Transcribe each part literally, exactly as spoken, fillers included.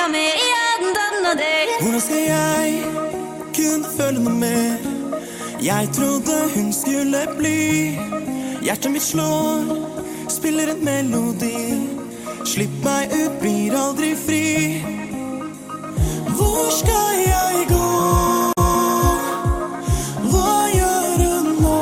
surrer med igjen denne deg. Hvordan skal jeg kunne føle noe mer? Jeg trodde hun skulle bli. Hjertet mitt slår, spiller en melodi. Slipp meg ut, blir aldri fri. Hvor skal jeg gå? Hva gjør hun nå?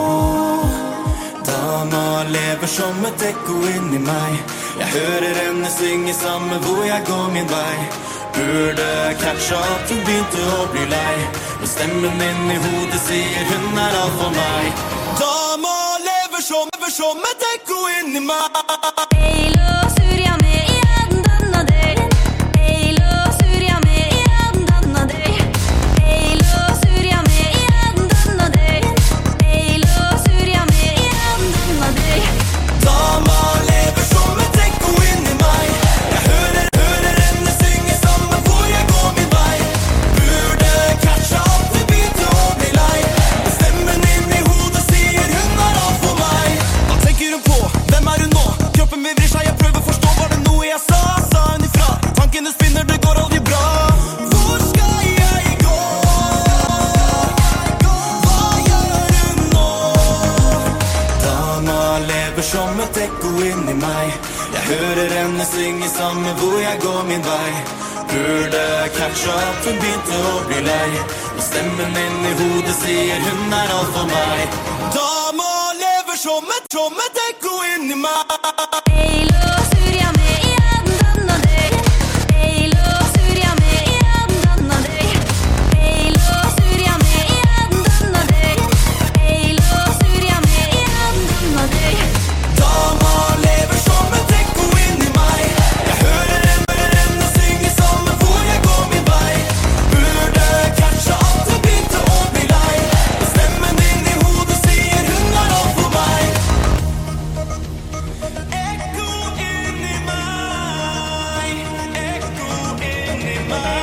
Dama lever som et ekko inni meg. Jeg hører henne synge samme hvor jeg går min vei. Burde catcha at hun begynte å bli lei. Og stemmen min i hodet sier hun er alt for meg. Dama lever som, lever som et ekko inni meg. Eilo surrer med igjen denne deg. Eilo surrer med igjen denne deg. Eilo surrer med igjen denne deg. Eilo surrer med igjen denne deg. Dama lever som et ekko inni meg. Jeg hører, hører henne synge samme hvor jeg går min vei. Burde catcha at hun begynte å bli lei. Og stemmen inn i hodet sier hun er alt for meg. Hva tenker hun på? Hvem er hun nå? Kroppen min vrir seg, jeg prøver å forstå. Var det noe jeg sa? Sa hun ifra? Tankene spinner, det går aldri bra. Hvor skal jeg gå? Hva gjør hun nå? Dama lever som et ekko inni meg. Jeg hører henne synge samme hvor jeg går min vei. Burde catcha at hun begynte å bli lei. Og stemmen inn i hodet sier hun er alt for meg. Dama lever som et, som et ekko inni meg. Eilo surrer med igjen denne deg. Eilo surrer med igjen denne deg. Eilo surrer med igjen denne deg. Eilo surrer med igjen denne deg. Dama lever som et ekko inni meg. Jeg hører henne, hører henne synge samme hvor jeg går min vei. Burde catcha at hun begynte å bli lei. Og stemmen inn i hodet sier hun er alt for meg. Ekko inni meg. Ekko inni meg.